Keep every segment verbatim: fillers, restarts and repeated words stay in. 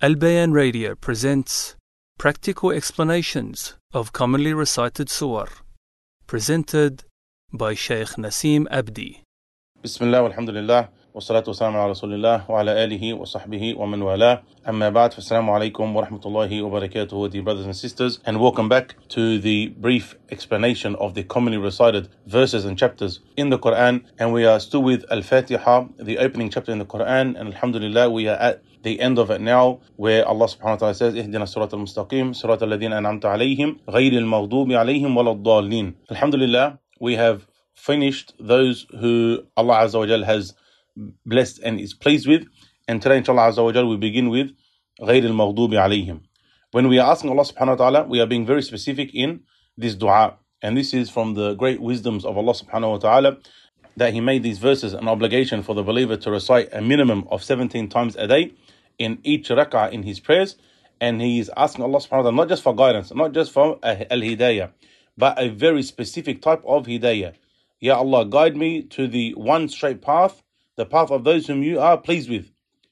Al Bayan Radio presents practical explanations of commonly recited surah, presented by Shaykh Naseem Abdi. Bismillah walhamdulillah wa salatu wa salam ala rasulillah wa ala alihi wa sahbihi wa man wala. Amma ba'd, fassalamu alaikum wa rahmatullahi wa barakatuhu, dear brothers and sisters, and welcome back to the brief explanation of the commonly recited verses and chapters in the Quran. And we are still with Al-Fatiha, the opening chapter in the Quran, and alhamdulillah we are at the end of it now, where Allah subhanahu wa ta'ala says, Ihdina surat al-mustaqim, surat al-ladhina an'amta alayhim, ghayri al-maghdubi alayhim wala ad-dallin. Alhamdulillah, we have finished those who Allah Azza wa Jal has blessed and is pleased with. And today, inshallah Azza wa Jal, we begin with ghayri al-maghdubi alayhim. When we are asking Allah subhanahu wa ta'ala, we are being very specific in this dua. And this is from the great wisdoms of Allah subhanahu wa ta'ala, that He made these verses an obligation for the believer to recite a minimum of seventeen times a day in each rak'ah in his prayers. And he is asking Allah subhanahu wa ta'ala not just for guidance, not just for al-hidayah, but a very specific type of hidayah. Ya Allah, guide me to the one straight path, the path of those whom you are pleased with.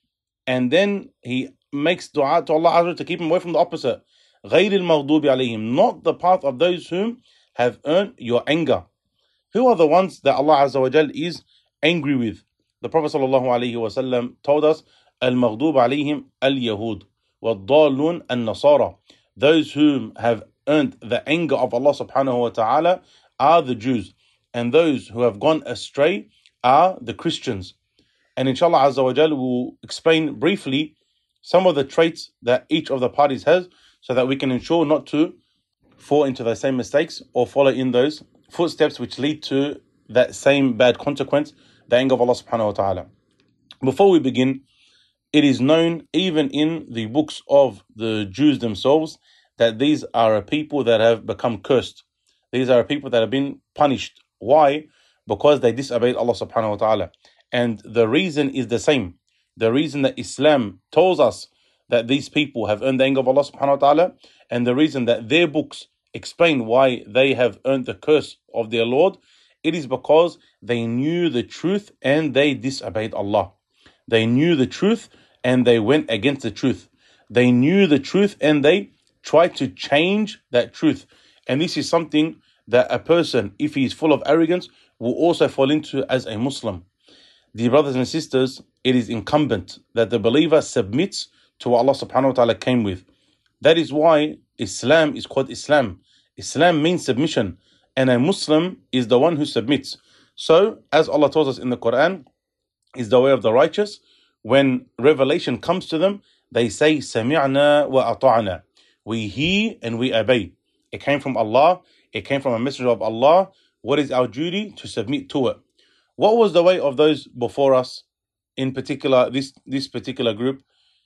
And then he makes dua to Allah Azza wa Jalla to keep him away from the opposite. غَيْرِ الْمَغْضُوبِ عَلَيْهِمْ, not the path of those whom have earned your anger. Who are the ones that Allah Azza wa Jalla is angry with? The Prophet sallallahu alaihi wasallam told us, Al-Maghdub alayhim al-Yahud, wal-Dallun al-Nasara. Those whom have earned the anger of Allah subhanahu wa ta'ala are the Jews, and those who have gone astray are the Christians. And inshallah Azza wa Jalla will explain briefly some of the traits that each of the parties has, so that we can ensure not to fall into the same mistakes or follow in those footsteps which lead to that same bad consequence, the anger of Allah subhanahu wa ta'ala. Before we begin, it is known even in the books of the Jews themselves that these are a people that have become cursed. These are a people that have been punished. Why? Because they disobeyed Allah subhanahu wa ta'ala. And the reason is the same. The reason that Islam tells us that these people have earned the anger of Allah subhanahu wa ta'ala, and the reason that their books explain why they have earned the curse of their Lord, it is because they knew the truth and they disobeyed Allah. They knew the truth and they went against the truth. They knew the truth and they tried to change that truth. And this is something that a person, if he is full of arrogance, will also fall into as a Muslim. Dear brothers and sisters, it is incumbent that the believer submits to what Allah subhanahu wa ta'ala came with. That is why Islam is called Islam. Islam means submission, and a Muslim is the one who submits. So, as Allah tells us in the Quran, is the way of the righteous. When revelation comes to them, they say, Sami'na wa ata'na. We hear and we obey. It came from Allah. It came from a messenger of Allah. What is our duty? To submit to it. What was the way of those before us? In particular, this, this particular group,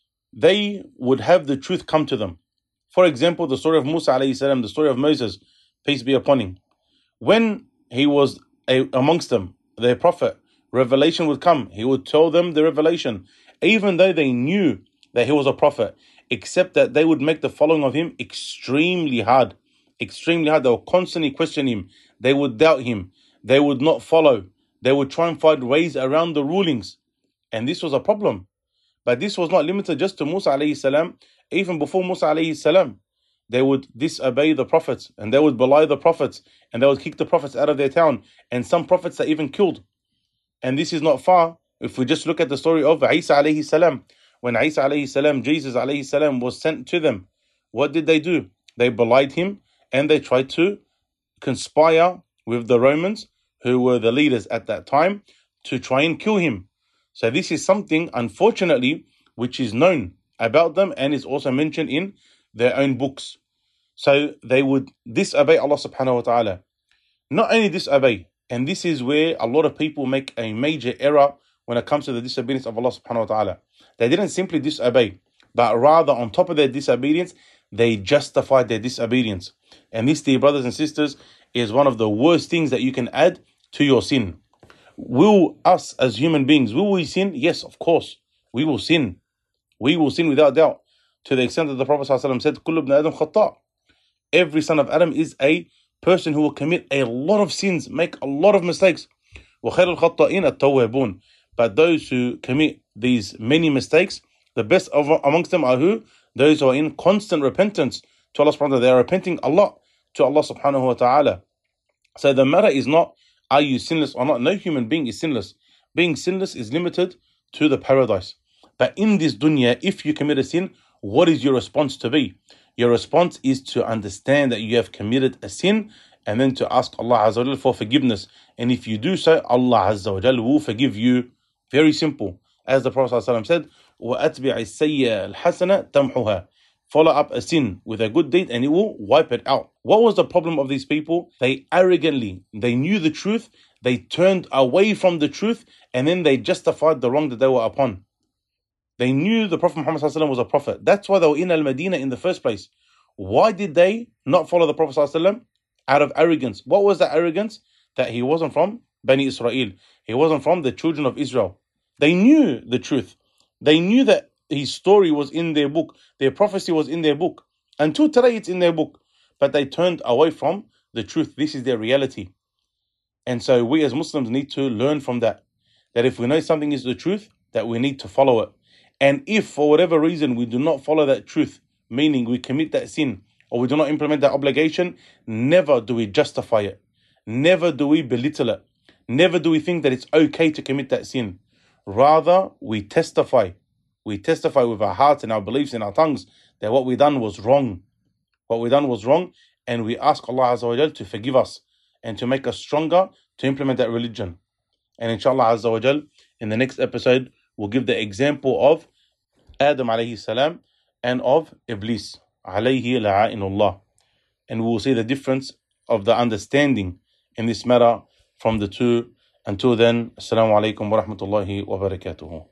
they would have the truth come to them. For example, the story of Musa alayhi salam, the story of Moses, peace be upon him. When he was a, amongst them, their prophet, revelation would come. He would tell them the revelation, even though they knew that he was a prophet, except that they would make the following of him extremely hard. Extremely hard. They would constantly question him. They would doubt him. They would not follow. They would try and find ways around the rulings. And this was a problem. But this was not limited just to Musa alayhi salam. Even before Musa alayhi salam, they would disobey the prophets, and they would belie the prophets, and they would kick the prophets out of their town. And some prophets are even killed. And this is not far. If we just look at the story of Isa alayhi salam, when Isa alayhi salam, Jesus alayhi salam was sent to them, what did they do? They belied him, and they tried to conspire with the Romans, who were the leaders at that time, to try and kill him. So this is something, unfortunately, which is known about them and is also mentioned in their own books. So they would disobey Allah subhanahu wa ta'ala. Not only disobey, and this is where a lot of people make a major error when it comes to the disobedience of Allah subhanahu wa ta'ala. They didn't simply disobey, but rather on top of their disobedience, they justified their disobedience. And this, dear brothers and sisters, is one of the worst things that you can add to your sin. Will us as human beings, will we sin? Yes, of course. We will sin. We will sin without doubt. To the extent that the Prophet ﷺ said, Kullu ibn Adam khata'. Every son of Adam is a person who will commit a lot of sins, make a lot of mistakes. وَخَيْرُ الْخَطَّئِينَ التَّوَّابُونَ. But those who commit these many mistakes The best of, amongst them are who? Those who are in constant repentance to Allah subhanahu wa ta'ala. They are repenting a lot to Allah subhanahu wa ta'ala. So the matter is not, are you sinless or not? No human being is sinless. Being sinless is limited to the paradise. But in this dunya, if you commit a sin, what is your response to be? Your response is to understand that you have committed a sin and then to ask Allah Azza wa Jal for forgiveness. And if you do so, Allah Azza wa Jal will forgive you. Very simple. As the Prophet ﷺ said, وَأَتْبِعِ السَّيِّئَ الْحَسَنَةَ تَمْحُهَا. Follow up a sin with a good deed and it will wipe it out. What was the problem of these people? They arrogantly, they knew the truth, they turned away from the truth, and then they justified the wrong that they were upon. They knew the Prophet Muhammad ﷺ was a prophet. That's why they were in Al-Madinah in the first place. Why did they not follow the Prophet ﷺ? Out of arrogance. What was that arrogance? That he wasn't from Bani Israel. He wasn't from the children of Israel. They knew the truth. They knew that his story was in their book. Their prophecy was in their book. Until today it's in their book. But they turned away from the truth. This is their reality. And so we as Muslims need to learn from that. That if we know something is the truth, that we need to follow it. And if for whatever reason we do not follow that truth, meaning we commit that sin or we do not implement that obligation, never do we justify it. Never do we belittle it. Never do we think that it's okay to commit that sin. Rather, we testify. We testify with our hearts and our beliefs and our tongues that what we done was wrong. What we done was wrong, and we ask Allah Azza wa Jal to forgive us and to make us stronger to implement that religion. And inshallah Azza wa Jal, in the next episode, we'll give the example of Adam alayhi salam and of Iblis alayhi la'inullah. And we will see the difference of the understanding in this matter from the two. Until then, Assalamu alaikum wa rahmatullahi wa barakatuhu.